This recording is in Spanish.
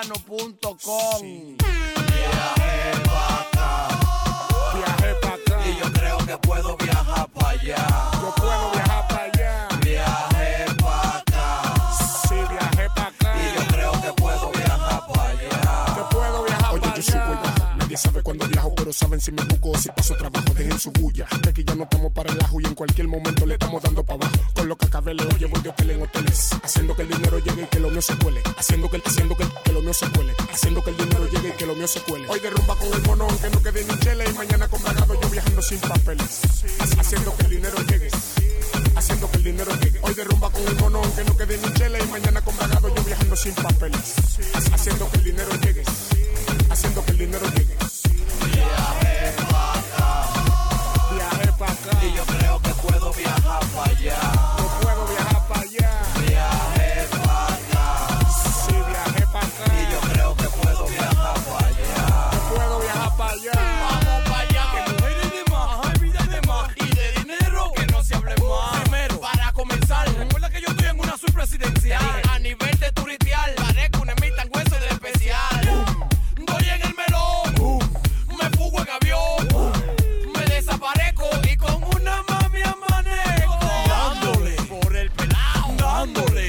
Urbano.com. Sí. Viajé pa' acá. Viajé pa' acá. Y yo creo que puedo viajar pa' allá. Yo puedo viajar para allá. Viajé pa' acá. Sí, viajé para acá. Y yo creo que puedo viajar pa' allá. Yo puedo viajar Oye, para yo subo y allá. bajo. Nadie sabe cuándo viajo, pero saben si me busco o si paso trabajo. Dejen su bulla, de que ya no estamos para el ajo y en cualquier momento le estamos dando para abajo. Con lo que acabé le oye, voy de hotel en hoteles, haciendo que el dinero llegue y que lo mío se cuele. Haciendo que lo mío se cuele. Haciendo que el dinero llegue y que lo mío se cuele. Hoy de rumba con el mono, aunque no quede ni chele. Y mañana con bragado yo viajando sin papeles. Haciendo que el dinero llegue. Haciendo que el dinero llegue. Hoy de rumba con el mono, aunque no quede ni chele. Y mañana con bragado yo viajando sin papeles. Haciendo que el dinero llegue. Haciendo que el dinero llegue. Viajé pa' acá. Viajé para acá. Y yo creo que puedo viajar pa' allá. Yo puedo viajar para allá. Viajé pa' acá. Sí, viajé para acá. Y yo creo que puedo viajar pa' allá. Yo puedo viajar para allá. Vamos pa' allá, que mujeres de más, hay vida de más. Y de dinero, que no se hable más. Primero, para comenzar, recuerda que yo estoy en una suite presidencial. A nivel de turitear, parezco una emita en hueso del especial. Doy en el melón, me fugo en avión, me desaparezco y con una mami amanezco. Dándole por el pelao, dándole